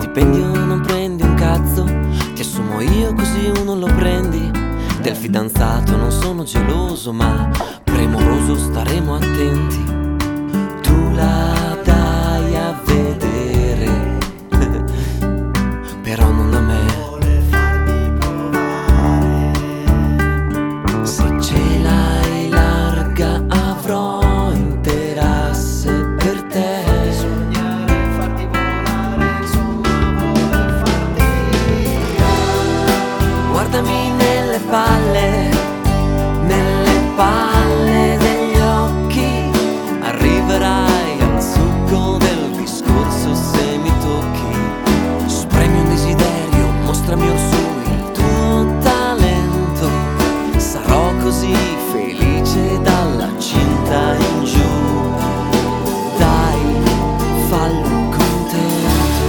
stipendio non prendi un cazzo, ti assumo io così uno lo prendi. Del fidanzato non sono geloso, ma premuroso staremo attenti. Tu la dai a vedere, però non a me. Se ce l'hai larga avrò interesse per te. Sognare, farti volare, insomma voler farti via. Guardami nelle palle degli occhi, arriverai al succo del discorso se mi tocchi. Spremi un desiderio, mostrami orsù il tuo talento. Sarò così felice dalla cinta in giù. Dai, fallo contento.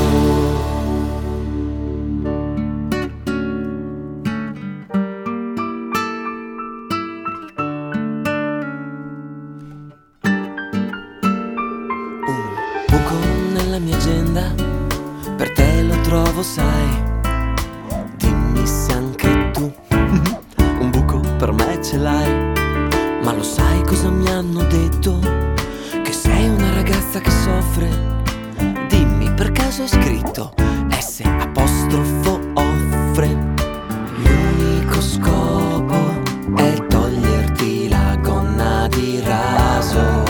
Un buco nella mia agenda, per te lo trovo, sai. Dimmi se anche tu un buco per me ce l'hai. Ma lo sai cosa mi hanno detto? Che sei una ragazza che soffre. Dimmi, per caso è scritto S apostrofo offre. L'unico scopo è toglierti la gonna di raso.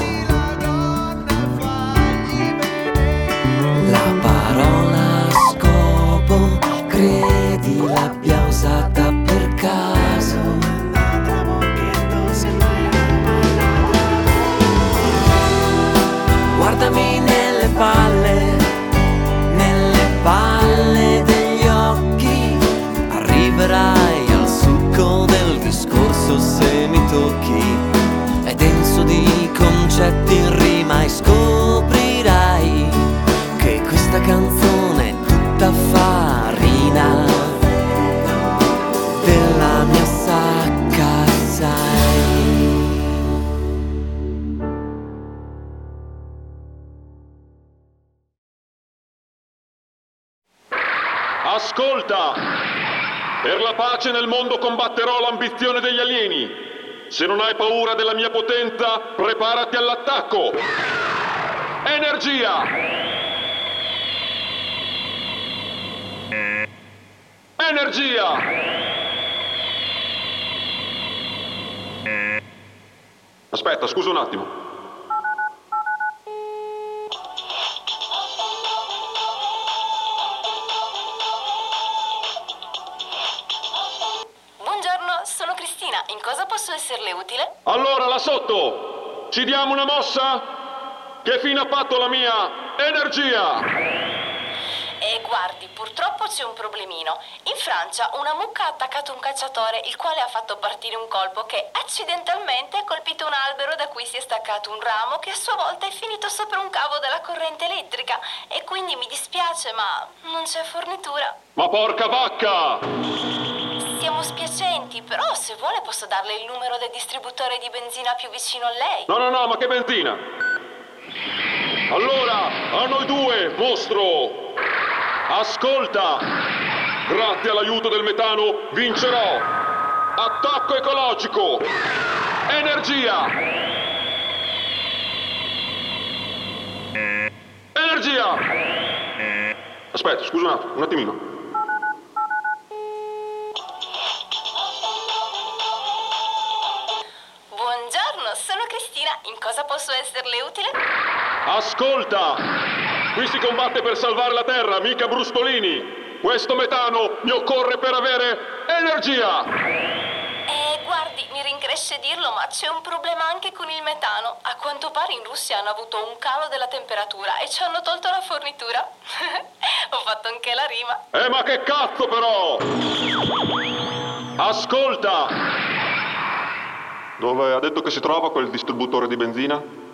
La parola scopo credi l'abbia usata per caso. Guardami nelle palle degli occhi, arriverai al succo del discorso se mi tocchi. È denso di concetti in rima e scoprirai che questa canzone è tutta farina della mia sacca, sai. Ascolta! Per la pace nel mondo combatterò l'ambizione degli alieni. Se non hai paura della mia potenza, preparati all'attacco. Energia! Energia! Aspetta, scusa un attimo. Buongiorno, sono Cristina. In cosa posso esserle utile? Allora, là sotto, ci diamo una mossa? Che fine ha fatto la mia energia? Guardi, purtroppo c'è un problemino. In Francia una mucca ha attaccato un cacciatore, il quale ha fatto partire un colpo che accidentalmente ha colpito un albero da cui si è staccato un ramo che a sua volta è finito sopra un cavo della corrente elettrica. E quindi mi dispiace, ma non c'è fornitura. Ma porca vacca! Siamo spiacenti, però se vuole posso darle il numero del distributore di benzina più vicino a lei. No, ma che benzina? Allora, a noi due, mostro! Ascolta! Grazie all'aiuto del metano vincerò! Attacco ecologico! Energia! Energia! Aspetta, scusa un attimino. Buongiorno, sono Cristina. In cosa posso esserle utile? Ascolta! Qui si combatte per salvare la terra, mica brustolini! Questo metano mi occorre per avere energia! Guardi, mi rincresce dirlo, ma c'è un problema anche con il metano. A quanto pare in Russia hanno avuto un calo della temperatura e ci hanno tolto la fornitura. Ho fatto anche la rima. Ma che cazzo però! Ascolta! Dove ha detto che si trova quel distributore di benzina?